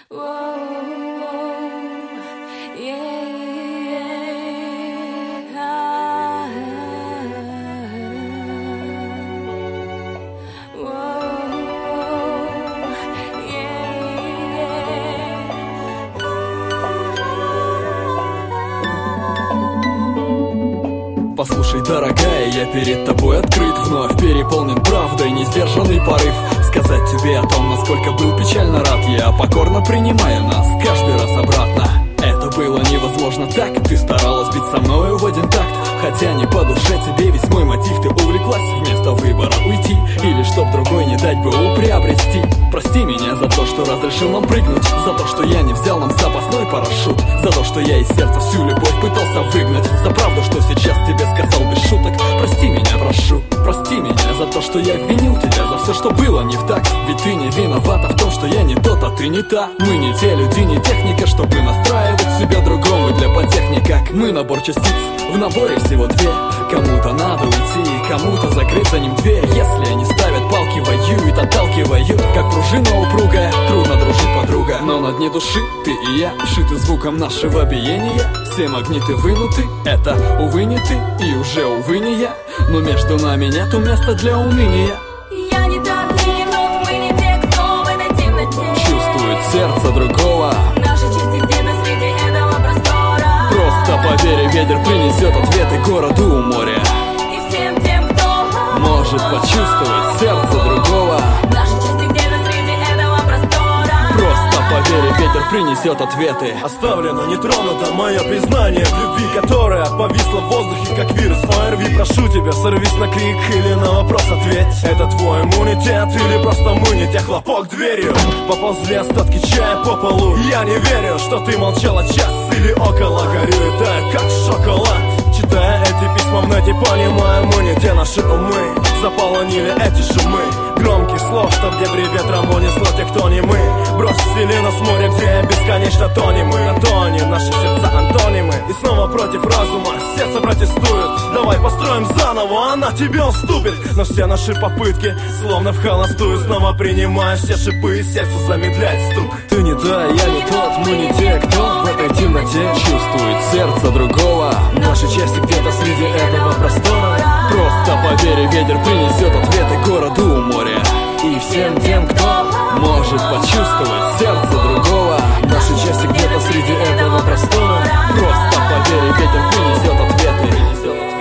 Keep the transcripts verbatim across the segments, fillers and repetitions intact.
Послушай, дорогая, я перед тобой открыт, вновь переполнен правдой, несдержанный порыв сказать тебе о том, насколько был печально рад. Я покорно принимаю нас каждый раз обратно. Это было невозможно так, ты старалась быть со мною в один такт. Хотя не по душе тебе весь мой мотив, ты увлеклась вместо выбора уйти, или чтоб другой не дать БУ приобрести. Прости меня за то, что разрешил нам прыгнуть, за то, что я не взял нам запасной парашют, за то, что я из сердца всю любовь пытался выгнать, за правду, что сейчас тебе сказал без шуток. Прости меня, прошу, прости меня за то, что я винил тебя за все, что было не в такт. Ведь ты не виновата в том, что я не тот, а ты не та. Мы не те люди, не техника, чтобы настраивать себя другому. Мы для потехни как мы, набор частиц, в наборе всего две. Кому-то надо уйти, кому-то закрыть за ним дверь. Если они ставят палки, воюют, отталкивают, как пружина упругая, трудно дружить, подруга. Но на дне души ты и я, шиты звуком нашего биения. Все магниты вынуты, это, увы, не ты, и уже, увы, не я. Но между нами нету места для уныния. Я не так, ты не тот, мы не те, кто в этой темноте чувствует сердце другого. Наши части где-то среди этого простора. Просто поверь, ветер принесет ответы городу у моря. И всем тем, кто может почувствовать сердце другого. Наши части где-то среди этого простора. Просто поверь, ветер принесет ответы. Оставлено нетронуто мое признание в любви, которая повисла в воздухе, как вирус о эр ви. Прошу тебя, сорвись на крик или на вопрос ответь. Это твой иммунитет или просто мы не те? Хлопок дверью, поползли остатки чая по полу. Я не верю, что ты молчала час или около. Горю и таю, как шоколад. Читая эти письма в нете, понимаю, мы не те. Наши умы заполонили эти шумы громких слов, что в дебри ветром унесло тех, кто не мы. Бросили нас в море, где бесконечно тонем мы. На тоне наши сердца антонимы. И снова против разума сердце протестует. Давай построим заново, она тебе уступит. Но все наши попытки словно в холостую. Снова принимая все шипы, сердце замедляет стук. Ты не та, я не тот, мы не те, кто в этой темноте чувствует сердце другого. Наши части где-то среди этого простора. Просто поверь, ветер принесет ответы городу у моря. И всем тем, кто может почувствовать сердце другого. Наши части где-то среди этого простора. Просто поверь, ветер принесет ответы, принесет ответы.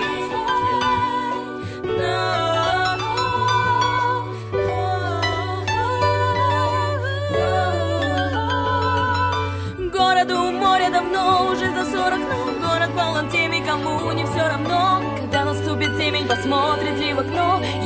Городу у моря давно, уже за сорок, но город полон теми, кому не все равно. Когда наступит темень, посмотрит ли в окно.